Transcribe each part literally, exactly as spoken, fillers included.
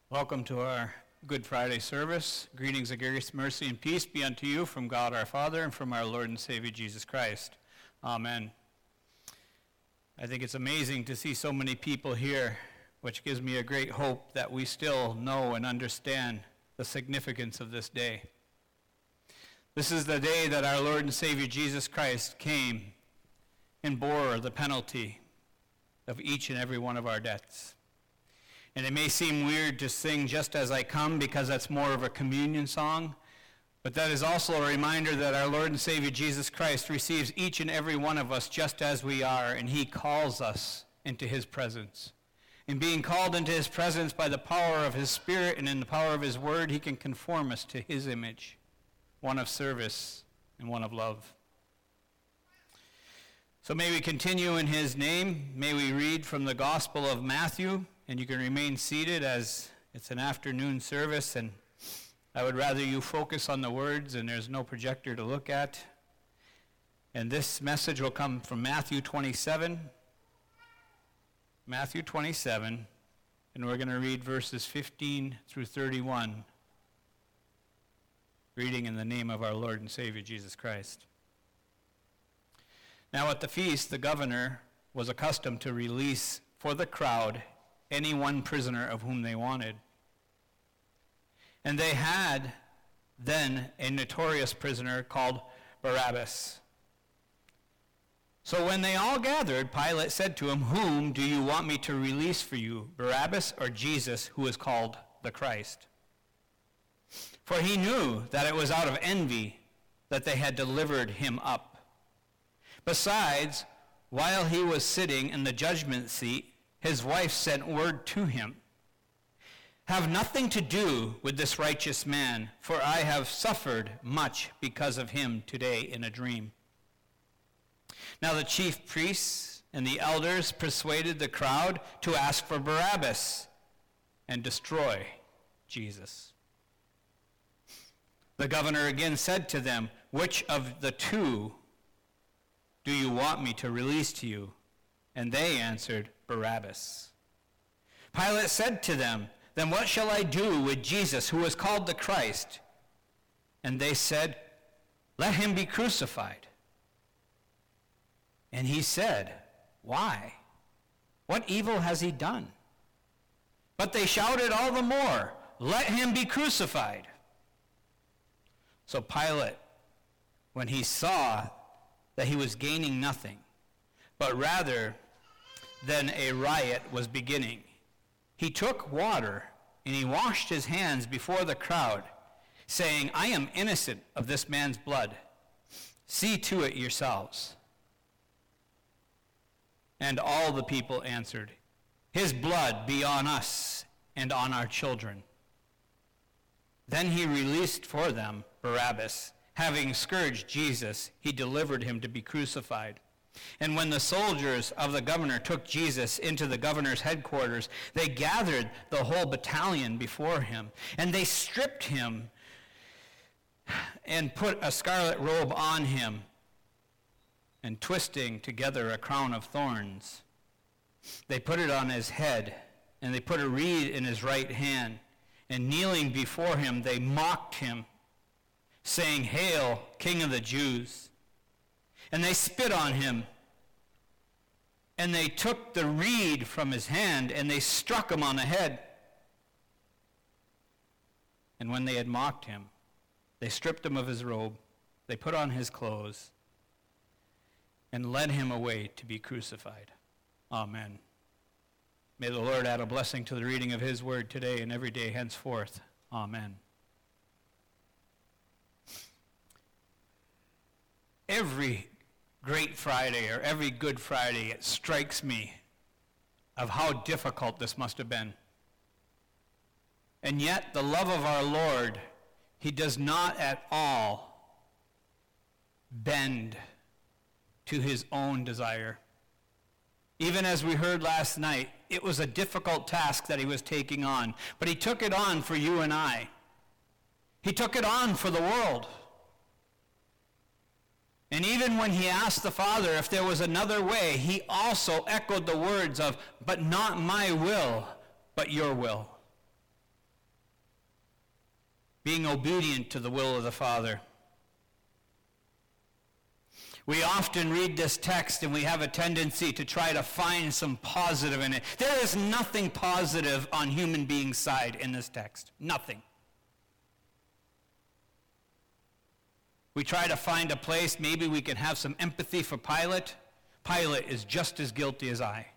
Welcome to our Good Friday service. Greetings of grace, mercy, and peace be unto you from God our Father and from our Lord and Savior Jesus Christ. Amen. I think it's amazing to see so many people here, which gives me a great hope that we still know and understand the significance of this day. This is the day that our Lord and Savior Jesus Christ came and bore the penalty of each and every one of our debts. And it may seem weird to sing Just As I Come because that's more of a communion song, but that is also a reminder that our Lord and Savior Jesus Christ receives each and every one of us just as we are, and he calls us into his presence. And being called into his presence by the power of his Spirit and in the power of his word, he can conform us to his image, one of service and one of love. So may we continue in his name. May we read from the Gospel of Matthew. And you can remain seated as it's an afternoon service, and I would rather you focus on the words, and there's no projector to look at. And this message will come from Matthew twenty-seven. Matthew twenty-seven, and we're going to read verses fifteen through thirty-one, reading in the name of our Lord and Savior Jesus Christ. Now at the feast, the governor was accustomed to release for the crowd any one prisoner of whom they wanted. And they had then a notorious prisoner called Barabbas. So when they all gathered, Pilate said to him, "Whom do you want me to release for you, Barabbas or Jesus, who is called the Christ?" For he knew that it was out of envy that they had delivered him up. Besides, while he was sitting in the judgment seat, his wife sent word to him, "Have nothing to do with this righteous man, for I have suffered much because of him today in a dream." Now the chief priests and the elders persuaded the crowd to ask for Barabbas and destroy Jesus. The governor again said to them, "Which of the two do you want me to release to you?" And they answered, "Barabbas." Pilate said to them, "Then what shall I do with Jesus, who is called the Christ?" And they said, "Let him be crucified." And he said, "Why? What evil has he done?" But they shouted all the more, "Let him be crucified." So Pilate, when he saw that he was gaining nothing, but rather than a riot was beginning, he took water and he washed his hands before the crowd, saying, "I am innocent of this man's blood. See to it yourselves." And all the people answered, "His blood be on us and on our children." Then he released for them Barabbas. Having scourged Jesus, he delivered him to be crucified. And when the soldiers of the governor took Jesus into the governor's headquarters, they gathered the whole battalion before him, and they stripped him and put a scarlet robe on him, and twisting together a crown of thorns, they put it on his head, and they put a reed in his right hand, and kneeling before him, they mocked him, saying, "Hail, King of the Jews!" And they spit on him, and they took the reed from his hand, and they struck him on the head. And when they had mocked him, they stripped him of his robe, they put on his clothes, and led him away to be crucified. Amen. May the Lord add a blessing to the reading of his word today and every day henceforth. Amen. Every Great Friday or every Good Friday, it strikes me of how difficult this must have been. And yet, the love of our Lord, he does not at all bend to his own desire. Even as we heard last night, it was a difficult task that he was taking on, but he took it on for you and I. He took it on for the world. And even when he asked the Father if there was another way, he also echoed the words of, "But not my will, but your will." being obedient to the will of the Father. We often read this text and we have a tendency to try to find some positive in it. There is nothing positive on human beings' side in this text. Nothing. We try to find a place, maybe we can have some empathy for Pilate. Pilate is just as guilty as I.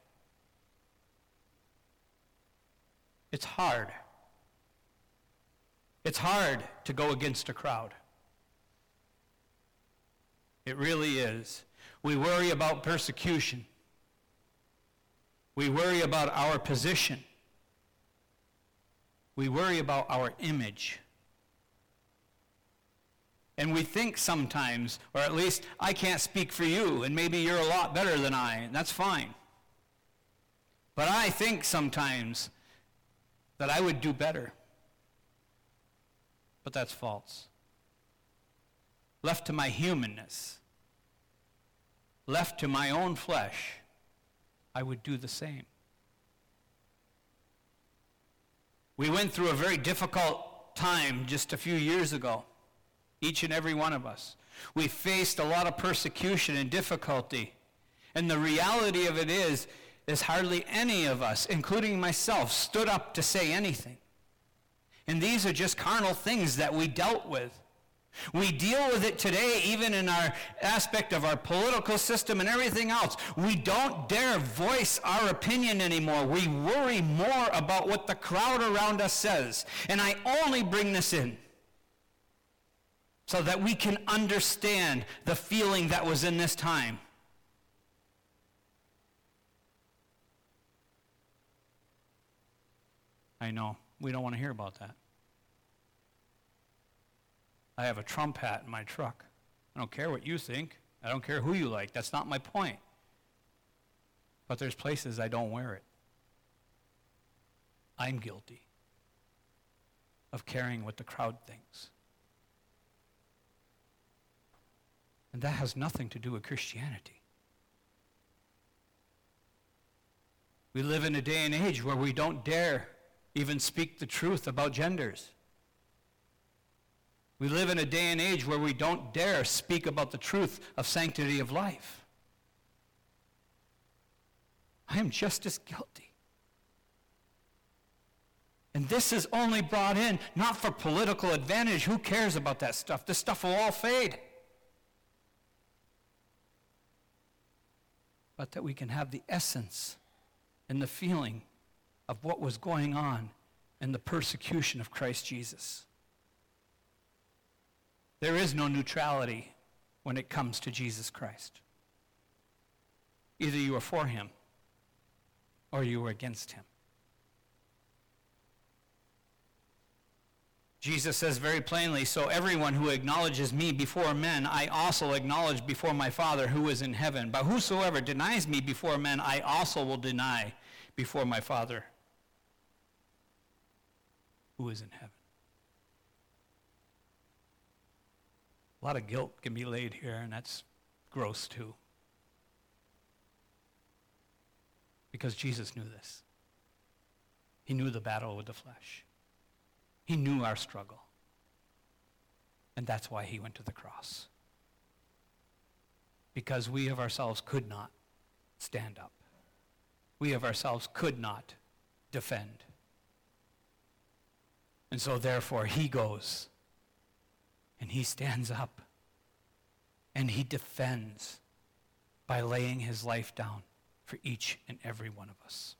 It's hard. It's hard to go against a crowd. It really is. We worry about persecution. We worry about our position. We worry about our image. And we think sometimes, or at least I can't speak for you, and maybe you're a lot better than I, and that's fine. But I think sometimes that I would do better. But that's false. Left to my humanness, left to my own flesh, I would do the same. We went through a very difficult time just a few years ago, each and every one of us. We faced a lot of persecution and difficulty. And the reality of it is, is hardly any of us, including myself, stood up to say anything. And these are just carnal things that we dealt with. We deal with it today, even in our aspect of our political system and everything else. We don't dare voice our opinion anymore. We worry more about what the crowd around us says. And I only bring this in so that we can understand the feeling that was in this time. I know, we don't want to hear about that. I have a Trump hat in my truck. I don't care what you think. I don't care who you like. That's not my point. But there's places I don't wear it. I'm guilty of caring what the crowd thinks. And that has nothing to do with Christianity. We live in a day and age where we don't dare even speak the truth about genders. We live in a day and age where we don't dare speak about the truth of sanctity of life. I am just as guilty. And this is only brought in not for political advantage. Who cares about that stuff? This stuff will all fade. But that we can have the essence and the feeling of what was going on in the persecution of Christ Jesus. There is no neutrality when it comes to Jesus Christ. Either you are for him or you are against him. Jesus says very plainly, so everyone who acknowledges me before men, I also acknowledge before my Father who is in heaven. But whosoever denies me before men, I also will deny before my Father who is in heaven. A lot of guilt can be laid here, and that's gross too. Because Jesus knew this. He knew the battle with the flesh. He knew our struggle. And that's why he went to the cross. Because we of ourselves could not stand up. We of ourselves could not defend. And so therefore he goes and he stands up and he defends by laying his life down for each and every one of us.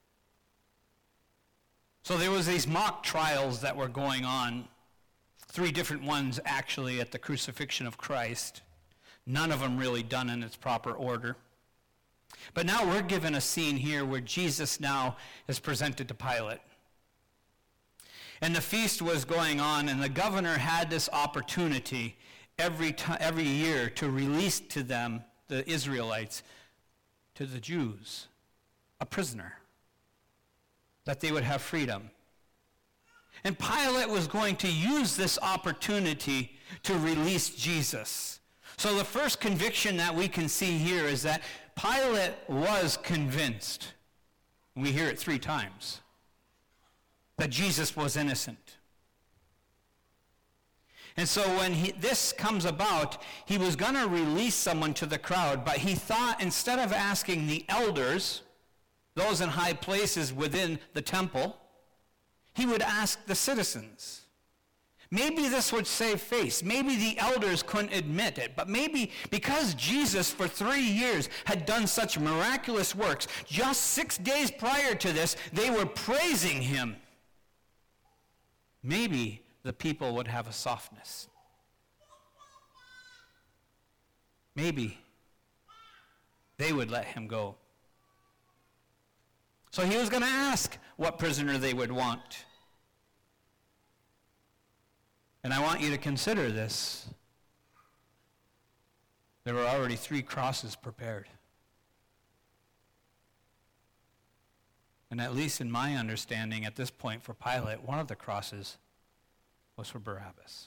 So there was these mock trials that were going on, three different ones actually at the crucifixion of Christ, none of them really done in its proper order. But now we're given a scene here where Jesus now is presented to Pilate. And the feast was going on, and the governor had this opportunity every t- every year to release to them, the Israelites, to the Jews, a prisoner, that they would have freedom. And Pilate was going to use this opportunity to release Jesus. So the first conviction that we can see here is that Pilate was convinced, we hear it three times, that Jesus was innocent. And so when he, this comes about, he was going to release someone to the crowd, but he thought instead of asking the elders, those in high places within the temple, he would ask the citizens. Maybe this would save face. Maybe the elders couldn't admit it, but maybe because Jesus for three years had done such miraculous works, just six days prior to this, they were praising him. Maybe the people would have a softness. Maybe they would let him go. So he was going to ask what prisoner they would want. And I want you to consider this. There were already three crosses prepared. And at least in my understanding at this point for Pilate, one of the crosses was for Barabbas.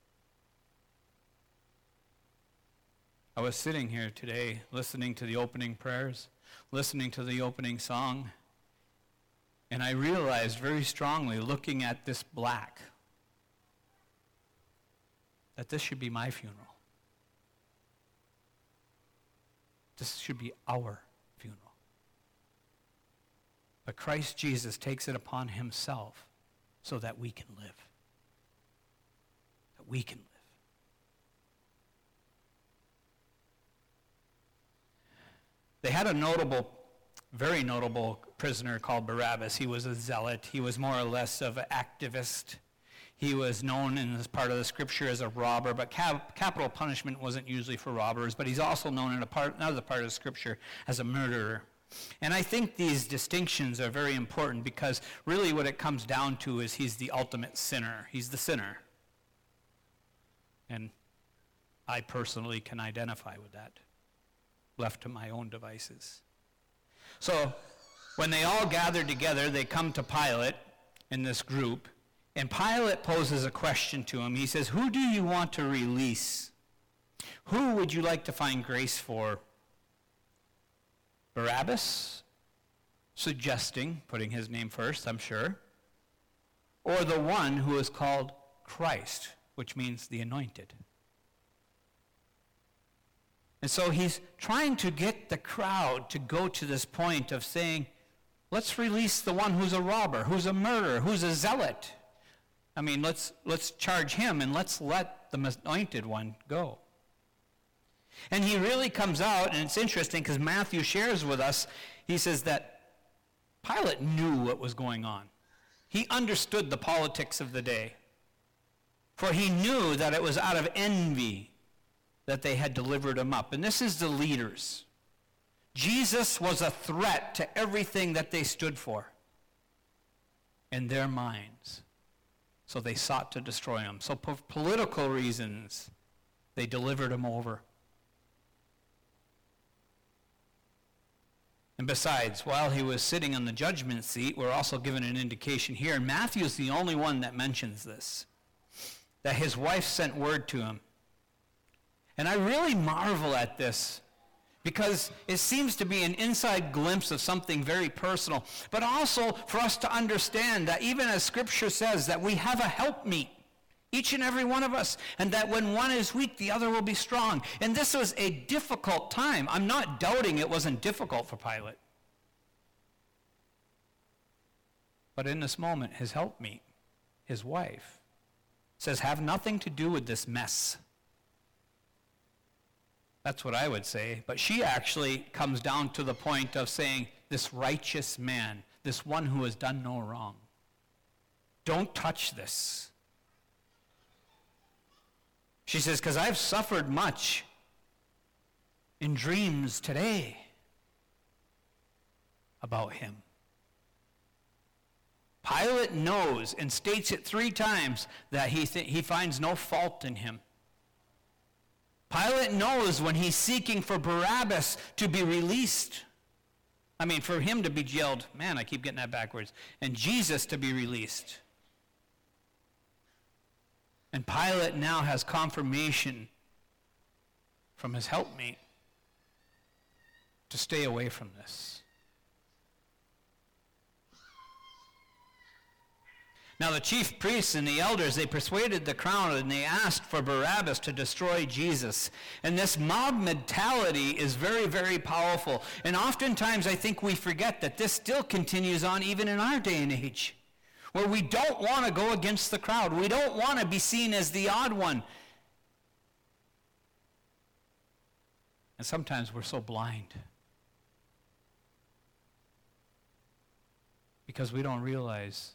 I was sitting here today listening to the opening prayers, listening to the opening song, and I realized very strongly, looking at this black, that this should be my funeral. This should be our funeral. But Christ Jesus takes it upon himself so that we can live. That we can live. They had a notable, very notable prisoner called Barabbas. He was a zealot. He was more or less of an activist. He was known in this part of the scripture as a robber, but cap- capital punishment wasn't usually for robbers, but he's also known in a part, another part of the scripture as a murderer. And I think these distinctions are very important because really what it comes down to is he's the ultimate sinner. He's the sinner. And I personally can identify with that, left to my own devices. So when they all gather together, they come to Pilate in this group, and Pilate poses a question to him. He says, "Who do you want to release? Who would you like to find grace for? Barabbas," suggesting, putting his name first, I'm sure, "or the one who is called Christ," which means the anointed. And so he's trying to get the crowd to go to this point of saying, let's release the one who's a robber, who's a murderer, who's a zealot. I mean, let's let's charge him and let's let the anointed one go. And he really comes out, and it's interesting because Matthew shares with us, he says that Pilate knew what was going on. He understood the politics of the day. For he knew that it was out of envy that they had delivered him up. And this is the leaders. Jesus was a threat to everything that they stood for in their minds. So they sought to destroy him. So for political reasons, they delivered him over. And besides, while he was sitting on the judgment seat, we're also given an indication here, and Matthew's the only one that mentions this, that his wife sent word to him. And I really marvel at this because it seems to be an inside glimpse of something very personal, but also for us to understand that even as Scripture says that we have a helpmeet, each and every one of us, and that when one is weak, the other will be strong. And this was a difficult time. I'm not doubting it wasn't difficult for Pilate. But in this moment, his helpmeet, his wife, says, have nothing to do with this mess. That's what I would say. But she actually comes down to the point of saying, this righteous man, this one who has done no wrong, don't touch this. She says, because I've suffered much in dreams today about him. Pilate knows and states it three times that he th- he finds no fault in him. Pilate knows when he's seeking for Barabbas to be released. I mean, for him to be jailed. Man, I keep getting that backwards. And Jesus to be released. And Pilate now has confirmation from his helpmate to stay away from this. Now the chief priests and the elders, they persuaded the crowd and they asked for Barabbas to destroy Jesus. And this mob mentality is very, very powerful. And oftentimes I think we forget that this still continues on even in our day and age, where we don't want to go against the crowd. We don't want to be seen as the odd one. And sometimes we're so blind because we don't realize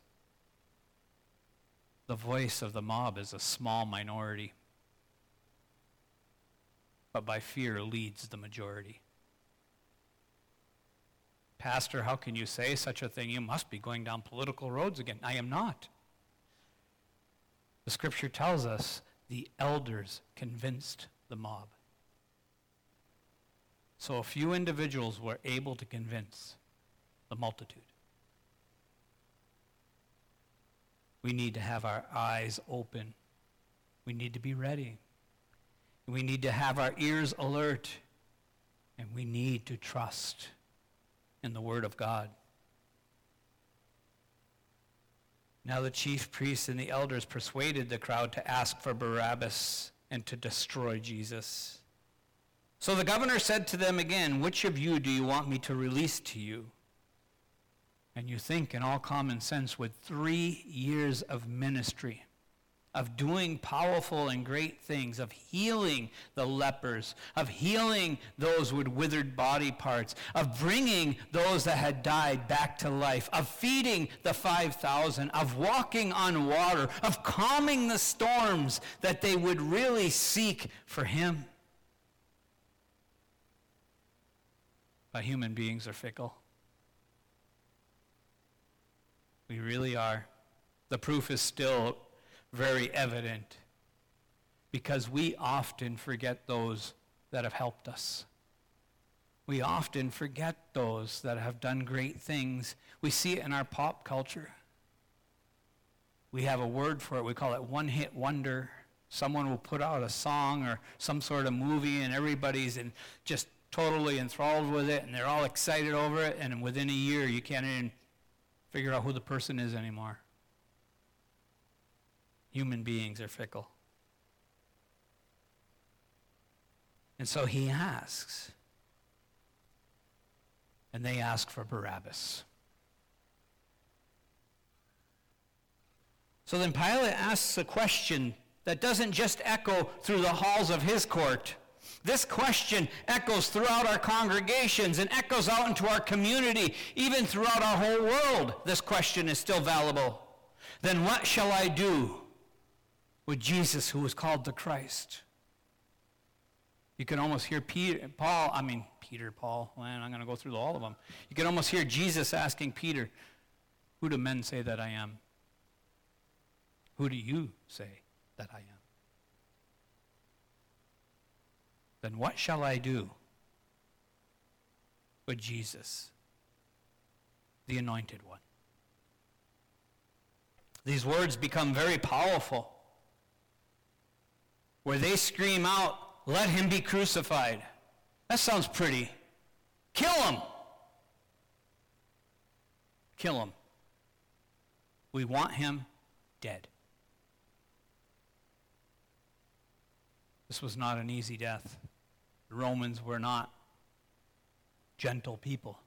the voice of the mob is a small minority, but by fear leads the majority. Pastor, how can you say such a thing? You must be going down political roads again. I am not. The scripture tells us the elders convinced the mob. So a few individuals were able to convince the multitude. We need to have our eyes open. We need to be ready. We need to have our ears alert. And we need to trust in the Word of God. Now the chief priests and the elders persuaded the crowd to ask for Barabbas and to destroy Jesus. So the governor said to them again, "Which of you do you want me to release to you?" And you think in all common sense, with three years of ministry, of doing powerful and great things, of healing the lepers, of healing those with withered body parts, of bringing those that had died back to life, of feeding the five thousand, of walking on water, of calming the storms, that they would really seek for him. But human beings are fickle. We really are. The proof is still very evident because we often forget those that have helped us. We often forget those that have done great things. We see it in our pop culture. We have a word for it. We call it one-hit wonder. Someone will put out a song or some sort of movie and everybody's in just totally enthralled with it and they're all excited over it, and within a year you can't even figure out who the person is anymore. Human beings are fickle. And so he asks. And they ask for Barabbas. So then Pilate asks a question that doesn't just echo through the halls of his court. This question echoes throughout our congregations and echoes out into our community, even throughout our whole world. This question is still valuable. Then what shall I do with Jesus, who was called the Christ? You can almost hear Peter, Paul, I mean, Peter, Paul, man, I'm going to go through all of them. You can almost hear Jesus asking Peter, "Who do men say that I am? Who do you say that I am?" Then what shall I do with Jesus, the Anointed One? These words become very powerful, where they scream out, "Let him be crucified." That sounds pretty. Kill him. Kill him. We want him dead. This was not an easy death. The Romans were not gentle people.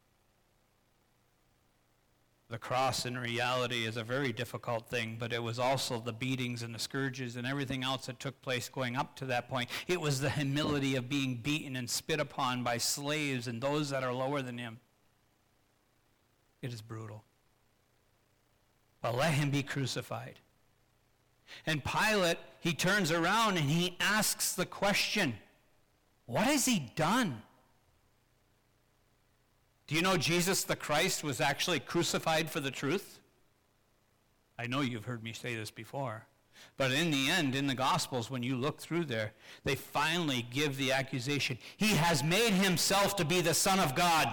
The cross in reality is a very difficult thing, but it was also the beatings and the scourges and everything else that took place going up to that point. It was the humility of being beaten and spit upon by slaves and those that are lower than him. It is brutal. But let him be crucified. And Pilate, he turns around and he asks the question, what has he done? Do you know Jesus the Christ was actually crucified for the truth? I know you've heard me say this before. But in the end, in the Gospels, when you look through there, they finally give the accusation. He has made himself to be the Son of God.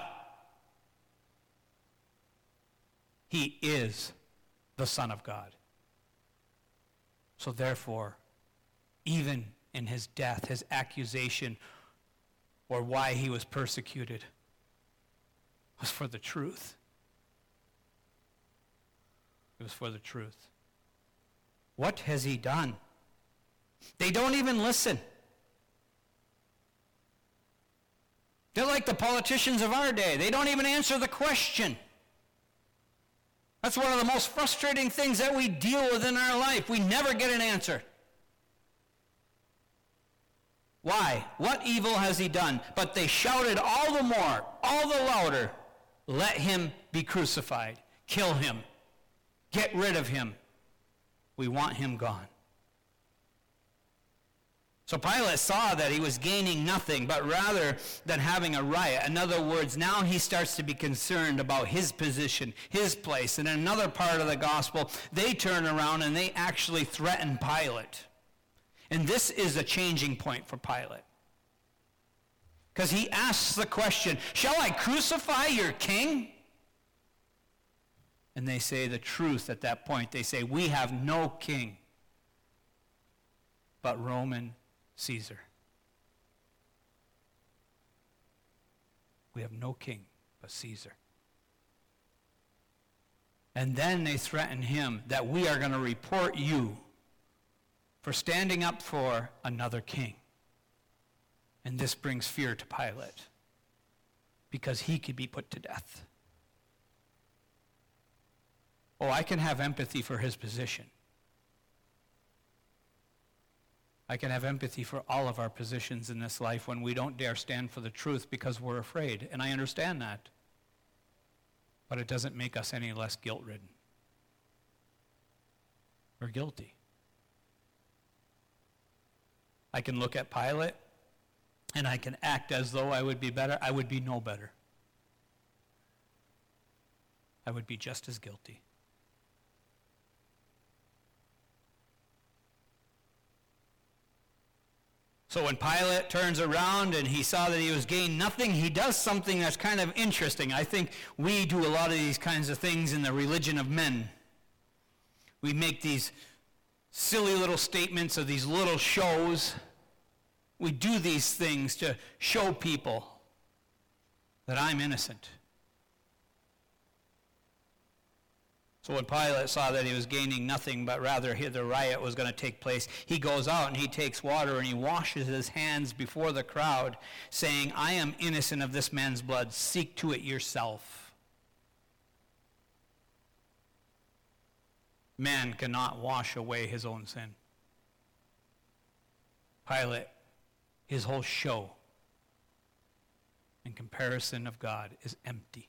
He is the Son of God. So therefore, even in his death, his accusation, or why he was persecuted, was for the truth. It was for the truth. What has he done? They don't even listen. They're like the politicians of our day. They don't even answer the question. That's one of the most frustrating things that we deal with in our life. We never get an answer. Why? What evil has he done? But they shouted all the more, all the louder, let him be crucified. Kill him. Get rid of him. We want him gone. So Pilate saw that he was gaining nothing, but rather than having a riot. In other words, now he starts to be concerned about his position, his place. And in another part of the gospel, they turn around and they actually threaten Pilate. And this is a changing point for Pilate. Because he asks the question, shall I crucify your king? And they say the truth at that point. They say, we have no king but Roman Caesar. We have no king but Caesar. And then they threaten him that we are going to report you for standing up for another king. And this brings fear to Pilate because he could be put to death. Oh, I can have empathy for his position. I can have empathy for all of our positions in this life when we don't dare stand for the truth because we're afraid. And I understand that. But it doesn't make us any less guilt-ridden. We're guilty. I can look at Pilate and I can act as though I would be better. I would be no better. I would be just as guilty. So when Pilate turns around and he saw that he was gaining nothing, he does something that's kind of interesting. I think we do a lot of these kinds of things in the religion of men. We make these silly little statements of these little shows. We do these things to show people that I'm innocent. So when Pilate saw that he was gaining nothing, but rather the riot was going to take place, he goes out and he takes water and he washes his hands before the crowd, saying, I am innocent of this man's blood. Seek to it yourself. Man cannot wash away his own sin. Pilate, his whole show in comparison of God is empty.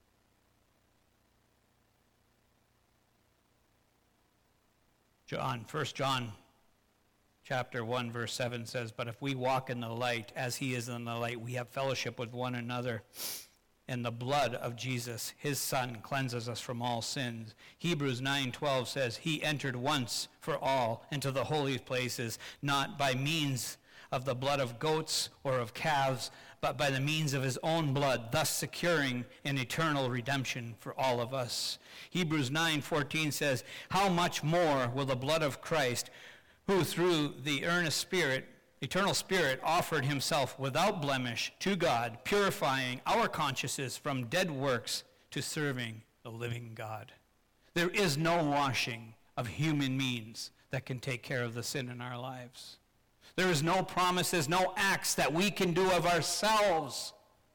John, First John chapter one, verse seven says, but if we walk in the light as he is in the light, we have fellowship with one another. And the blood of Jesus, his son, cleanses us from all sins. Hebrews nine twelve says, he entered once for all into the holy places, not by means of the blood of goats or of calves, but by the means of his own blood, thus securing an eternal redemption for all of us. Hebrews nine fourteen says, how much more will the blood of Christ, who through the earnest Spirit, eternal Spirit, offered himself without blemish to God, purifying our consciences from dead works to serving the living God. There is no washing of human means that can take care of the sin in our lives. There is no promises, no acts that we can do of ourselves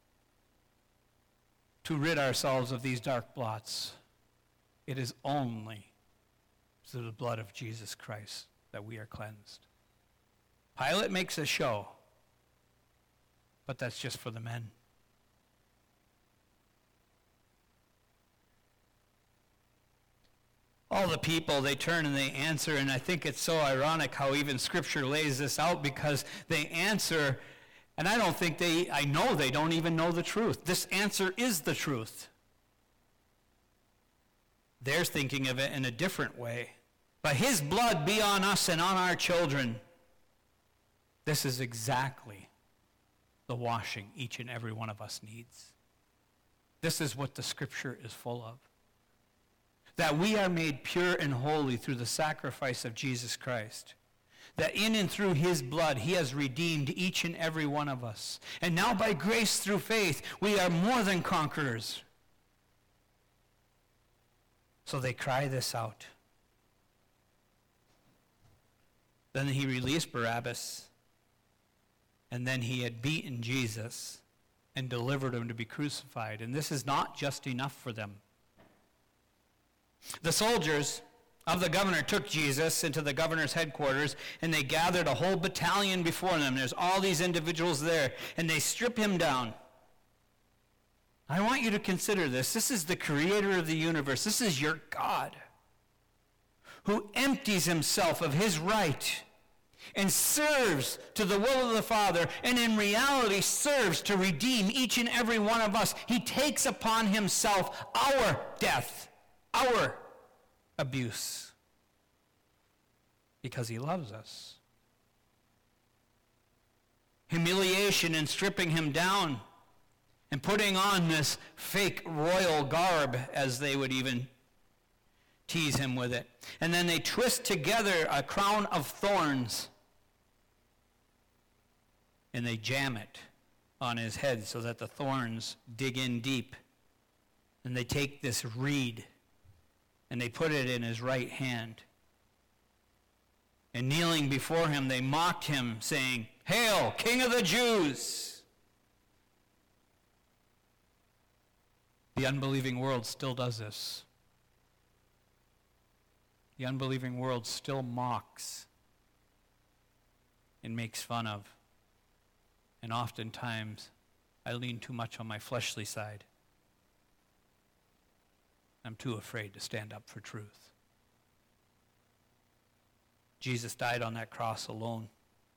to rid ourselves of these dark blots. It is only through the blood of Jesus Christ that we are cleansed. Pilate makes a show, but that's just for the men. All the people, they turn and they answer, and I think it's so ironic how even Scripture lays this out, because they answer, and I don't think they, I know they don't even know the truth. This answer is the truth. They're thinking of it in a different way. But his blood be on us and on our children. This is exactly the washing each and every one of us needs. This is what the Scripture is full of. That we are made pure and holy through the sacrifice of Jesus Christ. That in and through his blood, he has redeemed each and every one of us. And now by grace through faith, we are more than conquerors. So they cry this out. Then he released Barabbas, and then he had beaten Jesus and delivered him to be crucified. And this is not just enough for them. The soldiers of the governor took Jesus into the governor's headquarters, and they gathered a whole battalion before them. There's all these individuals there, and they strip him down. I want you to consider this. This is the creator of the universe. This is your God, who empties himself of his right and serves to the will of the Father, and in reality serves to redeem each and every one of us. He takes upon himself our death, our abuse, because he loves us. Humiliation and stripping him down and putting on this fake royal garb, as they would even tease him with it. And then they twist together a crown of thorns and they jam it on his head so that the thorns dig in deep. And they take this reed and they put it in his right hand. And kneeling before him, they mocked him, saying, "Hail, King of the Jews!" The unbelieving world still does this. The unbelieving world still mocks and makes fun of. And oftentimes, I lean too much on my fleshly side. I'm too afraid to stand up for truth. Jesus died on that cross alone.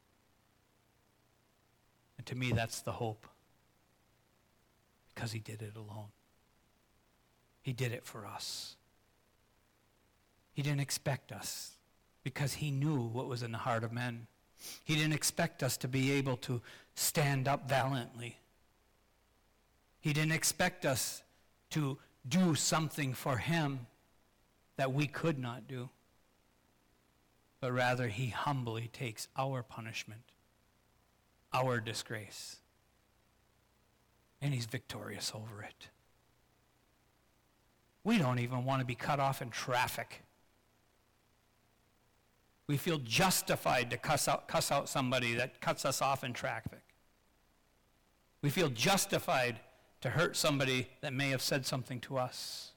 And to me, that's the hope. Because he did it alone. He did it for us. He didn't expect us because he knew what was in the heart of men. He didn't expect us to be able to stand up valiantly. He didn't expect us to do something for him that we could not do. But rather, he humbly takes our punishment, our disgrace, and he's victorious over it. We don't even want to be cut off in traffic. We feel justified to cuss out, cuss out somebody that cuts us off in traffic. We feel justified to hurt somebody that may have said something to us.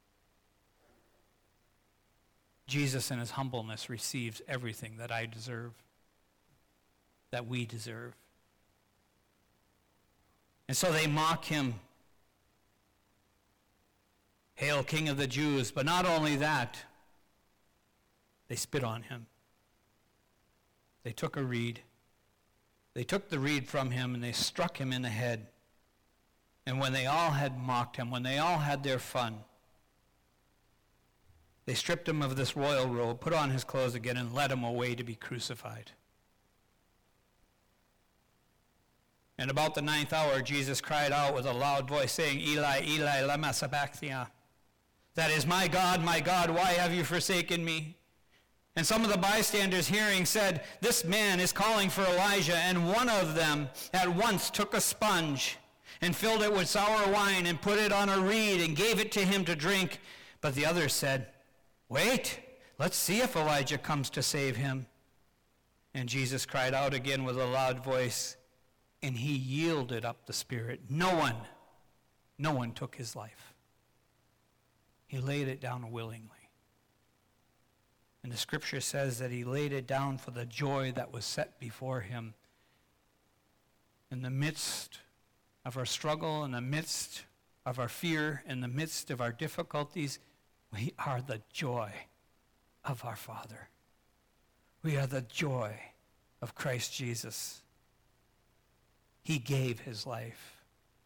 Jesus in his humbleness receives everything that I deserve, that we deserve. And so they mock him. "Hail, King of the Jews." But not only that, they spit on him. They took a reed. They took the reed from him and they struck him in the head. And when they all had mocked him, when they all had their fun, they stripped him of this royal robe, put on his clothes again, and led him away to be crucified. And about the ninth hour, Jesus cried out with a loud voice, saying, "Eli, Eli, lama sabachthani?" That is, "My God, my God, why have you forsaken me?" And some of the bystanders hearing said, "This man is calling for Elijah." And one of them at once took a sponge and filled it with sour wine and put it on a reed and gave it to him to drink. But the others said, "Wait, let's see if Elijah comes to save him." And Jesus cried out again with a loud voice, and he yielded up the spirit. No one, no one took his life. He laid it down willingly. And the scripture says that he laid it down for the joy that was set before him. In the midst of our struggle, in the midst of our fear, in the midst of our difficulties, we are the joy of our Father. We are the joy of Christ Jesus. He gave his life.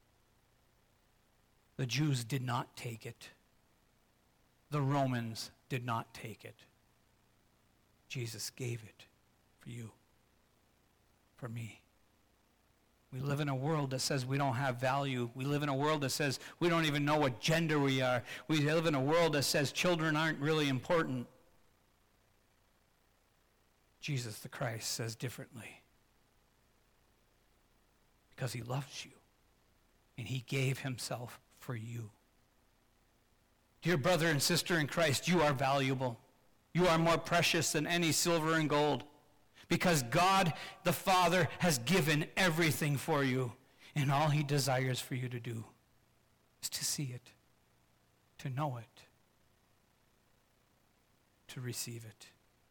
The Jews did not take it. The Romans did not take it. Jesus gave it for you, for me. We live in a world that says we don't have value. We live in a world that says we don't even know what gender we are. We live in a world that says children aren't really important. Jesus the Christ says differently. Because he loves you, and he gave himself for you. Dear brother and sister in Christ, you are valuable. You are more precious than any silver and gold, because God the Father has given everything for you, and all he desires for you to do is to see it, to know it, to receive it.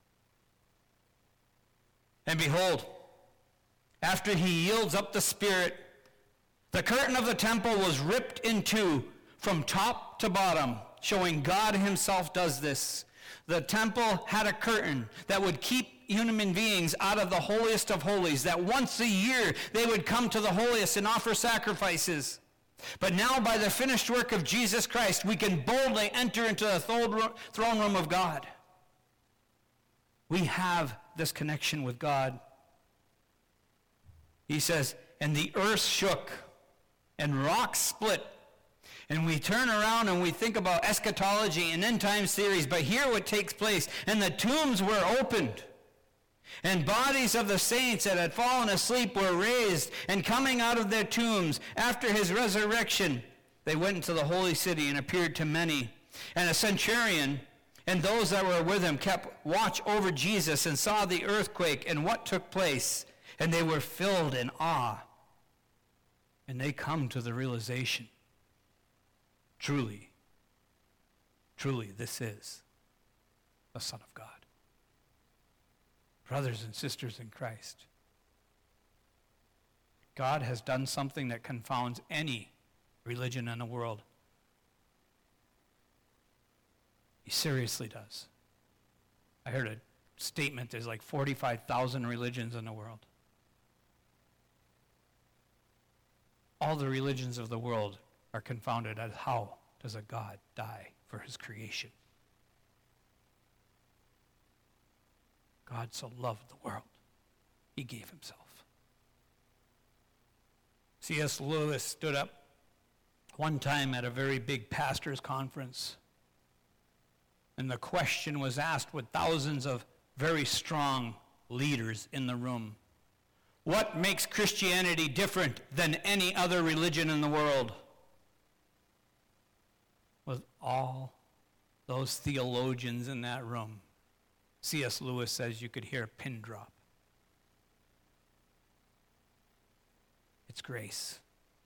And behold, after he yields up the Spirit, the curtain of the temple was ripped in two from top to bottom, showing God himself does this. The temple had a curtain that would keep human beings out of the holiest of holies, that once a year they would come to the holiest and offer sacrifices. But now by the finished work of Jesus Christ, we can boldly enter into the throne room of God. We have this connection with God. He says, and the earth shook, and rocks split. And we turn around and we think about eschatology and end times theories, but here what takes place, and the tombs were opened, and bodies of the saints that had fallen asleep were raised, and coming out of their tombs after his resurrection, they went into the holy city and appeared to many. And a centurion and those that were with him kept watch over Jesus and saw the earthquake and what took place, and they were filled in awe. And they come to the realization, truly, truly, this is the Son of God. Brothers and sisters in Christ, God has done something that confounds any religion in the world. He seriously does. I heard a statement, there's like forty-five thousand religions in the world. All the religions of the world are confounded at how does a God die for his creation. God so loved the world, he gave himself. C S Lewis stood up one time at a very big pastors' conference, and the question was asked with thousands of very strong leaders in the room. What makes Christianity different than any other religion in the world? With all those theologians in that room, C S Lewis says you could hear a pin drop. It's grace.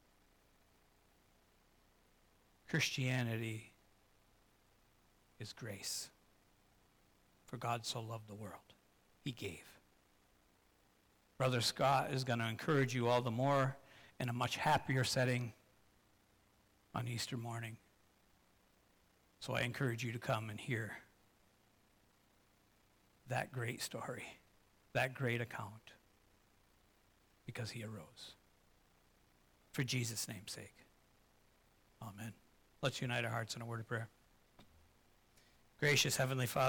Christianity is grace. For God so loved the world, he gave. Brother Scott is going to encourage you all the more in a much happier setting on Easter morning. So I encourage you to come and hear that great story, that great account, because he arose. For Jesus' name's sake. Amen. Let's unite our hearts in a word of prayer. Gracious Heavenly Father,